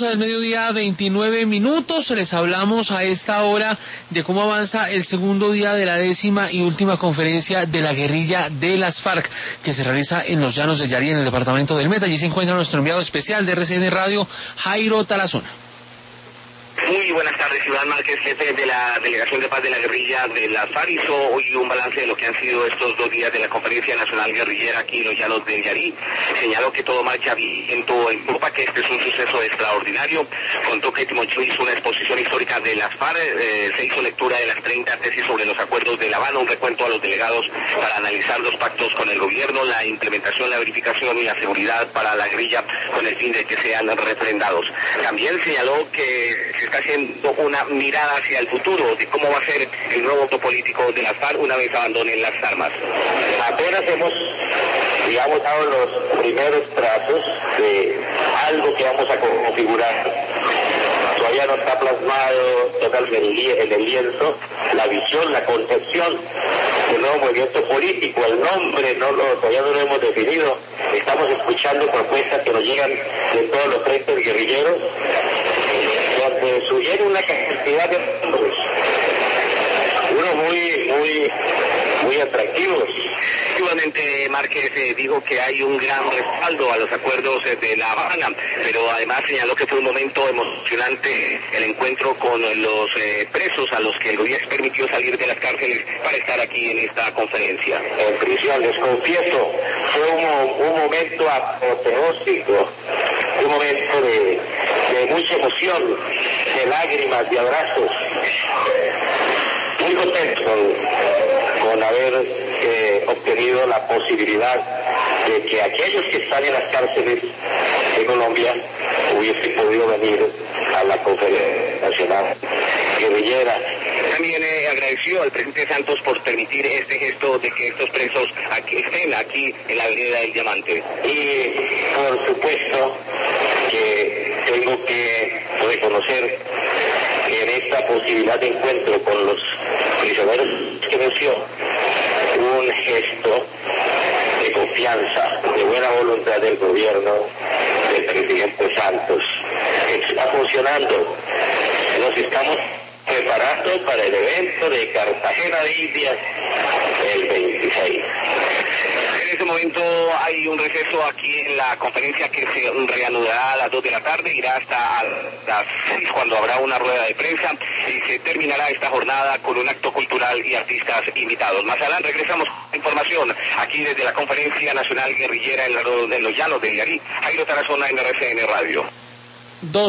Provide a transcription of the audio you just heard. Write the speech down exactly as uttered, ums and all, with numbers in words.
Del mediodía, veintinueve minutos, les hablamos a esta hora de cómo avanza el segundo día de la décima y última conferencia de la guerrilla de las FARC, que se realiza en los Llanos del Yari, en el departamento del Meta. Allí se encuentra nuestro enviado especial de R C N Radio, Jairo Tarazona. Muy buenas tardes, Iván Márquez, jefe de la Delegación de Paz de la Guerrilla de las FARC, hizo hoy un balance de lo que han sido estos dos días de la Conferencia Nacional Guerrillera aquí en los Llanos del Yari. Señaló que todo marcha viento en Europa, que este es un suceso extraordinario. Contó que Timochó hizo una exposición histórica de las FARC, eh, se hizo lectura de las treinta tesis sobre los acuerdos de La Habana, un recuento a los delegados para analizar los pactos con el gobierno, la implementación, la verificación y la seguridad para la guerrilla con el fin de que sean refrendados. También señaló que se está haciendo una mirada hacia el futuro de cómo va a ser el nuevo voto político de las FARC una vez abandonen las armas. Apenas hemos, digamos, dado los primeros trazos de algo que vamos a configurar. Todavía no está plasmado totalmente en el lienzo la visión, la concepción del nuevo movimiento político. El nombre no lo, todavía no lo hemos definido. Estamos escuchando propuestas que nos llegan de todos los frentes guerrilleros, donde sugiere una cantidad de nombres, unos muy, muy, muy atractivos. Efectivamente, Márquez eh, dijo que hay un gran respaldo a los acuerdos eh, de La Habana, pero además señaló que fue un momento emocionante el encuentro con los eh, presos a los que el gobierno permitió salir de las cárceles para estar aquí en esta conferencia. En prisión, les confieso, fue un, un momento apoteósico, un momento de, de mucha emoción, de lágrimas, de abrazos. Muy contento con, con haber eh, obtenido la posibilidad de que aquellos que están en las cárceles de Colombia hubiesen podido venir a la Conferencia Nacional Guerrillera. También eh, agradeció al presidente Santos por permitir este gesto de que estos presos aquí, estén aquí en la vereda del Diamante. Y por supuesto que tengo que reconocer que en esta posibilidad de encuentro con los prisioneros que venció, un gesto de confianza, de buena voluntad del gobierno del presidente Santos, que está funcionando. Nos estamos preparando para el evento de Cartagena de Indias el veintiséis. En este momento hay un receso aquí en la conferencia que se reanudará a las dos de la tarde, irá hasta a las seis cuando habrá una rueda de prensa y se terminará esta jornada con un acto cultural y artistas invitados. Más adelante regresamos con información aquí desde la Conferencia Nacional Guerrillera en, la, en los Llanos del Yari. Jairo Tarazona en R C N Radio. Dos